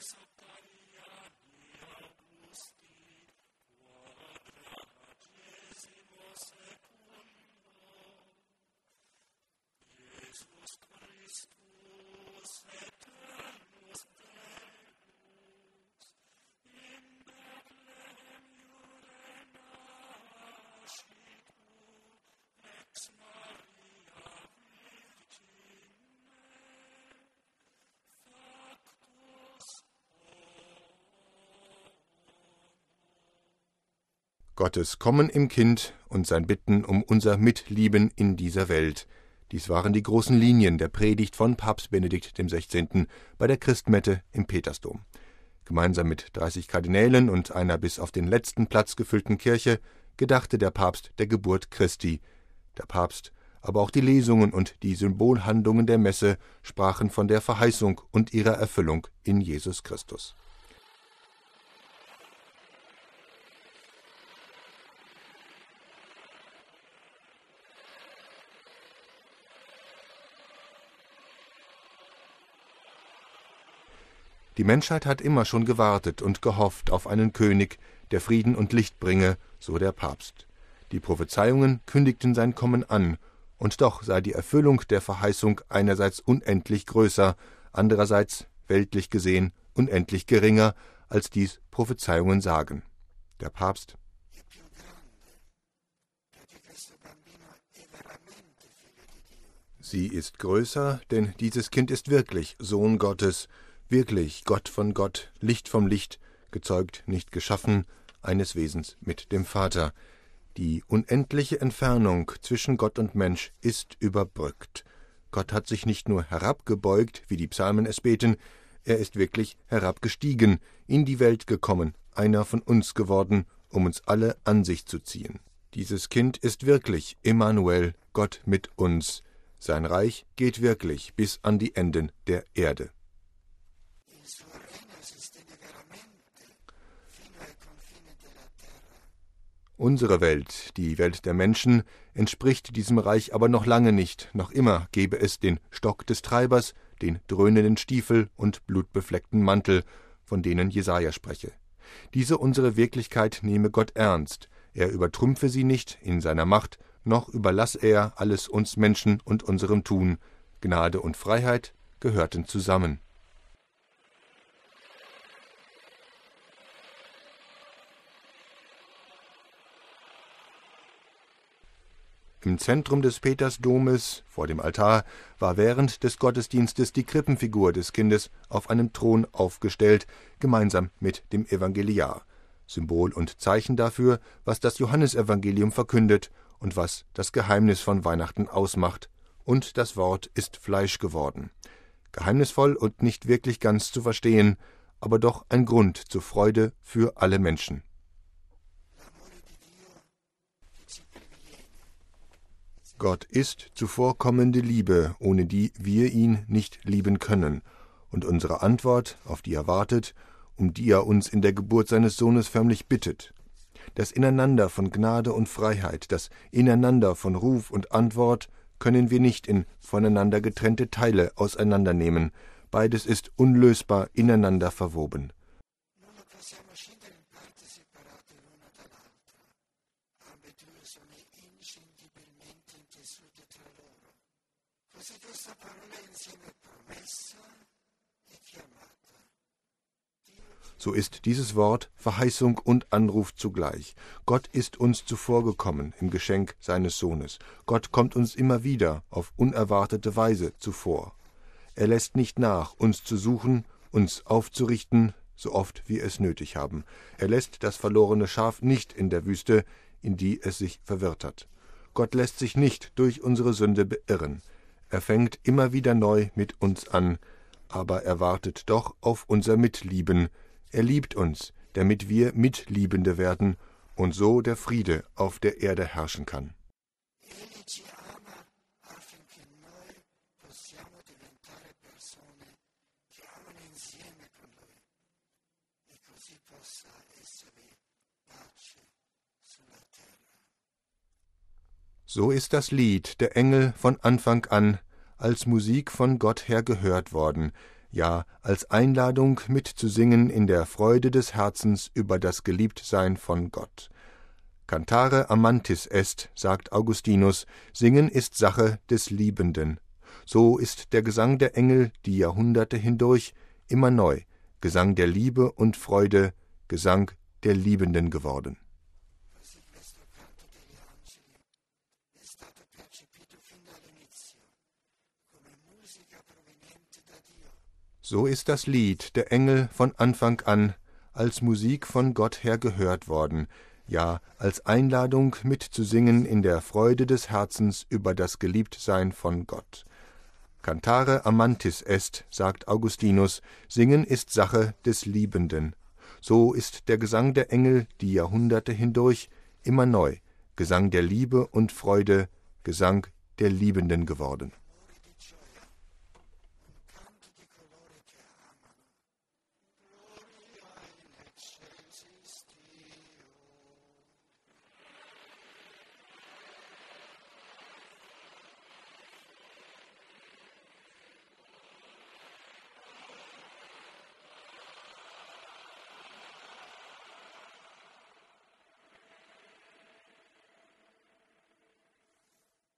Gottes Kommen im Kind und sein Bitten um unser Mitlieben in dieser Welt. Dies waren die großen Linien der Predigt von Papst Benedikt XVI. Bei der Christmette im Petersdom. Gemeinsam mit 30 Kardinälen und einer bis auf den letzten Platz gefüllten Kirche gedachte der Papst der Geburt Christi. Der Papst, aber auch die Lesungen und die Symbolhandlungen der Messe sprachen von der Verheißung und ihrer Erfüllung in Jesus Christus. Die Menschheit hat immer schon gewartet und gehofft auf einen König, der Frieden und Licht bringe, so der Papst. Die Prophezeiungen kündigten sein Kommen an, und doch sei die Erfüllung der Verheißung einerseits unendlich größer, andererseits, weltlich gesehen, unendlich geringer, als dies Prophezeiungen sagen. Der Papst: Sie ist größer, denn dieses Kind ist wirklich Sohn Gottes, wirklich Gott von Gott, Licht vom Licht, gezeugt, nicht geschaffen, eines Wesens mit dem Vater. Die unendliche Entfernung zwischen Gott und Mensch ist überbrückt. Gott hat sich nicht nur herabgebeugt, wie die Psalmen es beten, er ist wirklich herabgestiegen, in die Welt gekommen, einer von uns geworden, um uns alle an sich zu ziehen. Dieses Kind ist wirklich Immanuel, Gott mit uns. Sein Reich geht wirklich bis an die Enden der Erde. Unsere Welt, die Welt der Menschen, entspricht diesem Reich aber noch lange nicht. Noch immer gebe es den Stock des Treibers, den dröhnenden Stiefel und blutbefleckten Mantel, von denen Jesaja spreche. Diese unsere Wirklichkeit nehme Gott ernst. Er übertrumpfe sie nicht in seiner Macht, noch überlasse er alles uns Menschen und unserem Tun. Gnade und Freiheit gehörten zusammen. Im Zentrum des Petersdomes, vor dem Altar, war während des Gottesdienstes die Krippenfigur des Kindes auf einem Thron aufgestellt, gemeinsam mit dem Evangeliar, Symbol und Zeichen dafür, was das Johannesevangelium verkündet und was das Geheimnis von Weihnachten ausmacht. Und das Wort ist Fleisch geworden. Geheimnisvoll und nicht wirklich ganz zu verstehen, aber doch ein Grund zur Freude für alle Menschen. Gott ist zuvorkommende Liebe, ohne die wir ihn nicht lieben können, und unsere Antwort, auf die er wartet, um die er uns in der Geburt seines Sohnes förmlich bittet. Das Ineinander von Gnade und Freiheit, das Ineinander von Ruf und Antwort können wir nicht in voneinander getrennte Teile auseinandernehmen. Beides ist unlösbar ineinander verwoben. So ist dieses Wort Verheißung und Anruf zugleich. Gott ist uns zuvorgekommen im Geschenk seines Sohnes. Gott kommt uns immer wieder auf unerwartete Weise zuvor. Er lässt nicht nach, uns zu suchen, uns aufzurichten, so oft wir es nötig haben. Er lässt das verlorene Schaf nicht in der Wüste, in die es sich verirrt hat. Gott lässt sich nicht durch unsere Sünde beirren. Er fängt immer wieder neu mit uns an, aber er wartet doch auf unser Mitlieben. Er liebt uns, damit wir Mitliebende werden und so der Friede auf der Erde herrschen kann. So ist das Lied der Engel von Anfang an als Musik von Gott her gehört worden. ja als Einladung mitzusingen in der Freude des Herzens über das Geliebtsein von Gott. Cantare amantis est, sagt Augustinus, Singen ist Sache des Liebenden. So ist der Gesang der Engel die Jahrhunderte hindurch immer neu, Gesang der Liebe und Freude, Gesang der Liebenden geworden. So ist das Lied der Engel von Anfang an als Musik von Gott her gehört worden, ja als Einladung mitzusingen in der Freude des Herzens über das Geliebtsein von Gott. Cantare amantis est, sagt Augustinus, Singen ist Sache des Liebenden. So ist der Gesang der Engel die Jahrhunderte hindurch immer neu, Gesang der Liebe und Freude, Gesang der Liebenden geworden.